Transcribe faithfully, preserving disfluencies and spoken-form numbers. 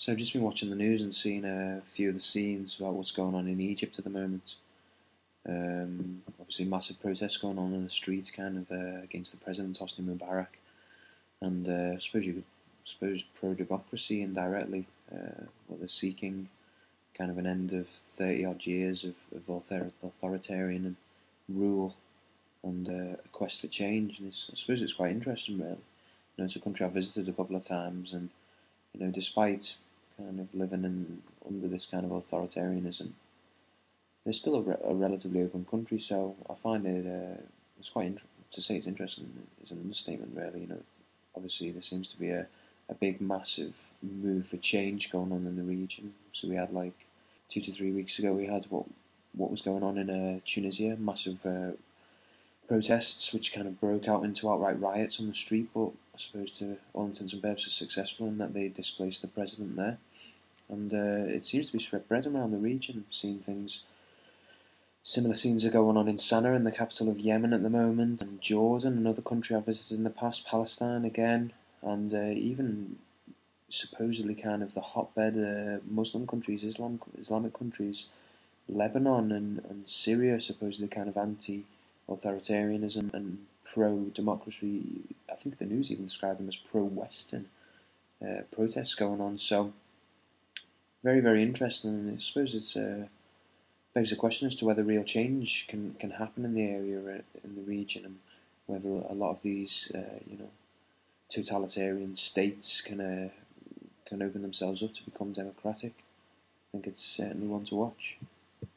So I've just been watching the news and seeing a few of the scenes about what's going on in Egypt at the moment. Um, obviously, massive protests going on in the streets, kind of uh, against the president Hosni Mubarak, and uh, I suppose you could I suppose pro-democracy indirectly. Uh, what they're seeking, kind of an end of thirty odd years of, of author- authoritarian rule and uh, a quest for change. And it's, I suppose it's quite interesting, really. You know, it's a country I've visited a couple of times, and you know, despite kind of living in under this kind of authoritarianism, they're still a, re- a relatively open country. So I find it uh, it's quite int- to say it's interesting is an understatement, really. You know, obviously there seems to be a, a big, massive move for change going on in the region. So we had like two to three weeks ago, we had what what was going on in uh, Tunisia, massive uh, protests which kind of broke out into outright riots on the street, but I suppose to all intents and purposes successful in that they displaced the president there. And uh, it seems to be spread around the region. I've seen things, similar scenes are going on in Sana'a, in the capital of Yemen at the moment, and Jordan, another country I've visited in the past, Palestine again, and uh, even supposedly kind of the hotbed uh, Muslim countries, Islam Islamic countries, Lebanon and, and Syria, supposedly kind of anti-authoritarianism and pro-democracy. I think the news even described them as pro-Western uh, protests going on. So very, very interesting. And I suppose it's uh, begs the question as to whether real change can, can happen in the area, uh, in the region, and whether a lot of these, uh, you know, totalitarian states can uh, can open themselves up to become democratic. I think it's certainly one to watch.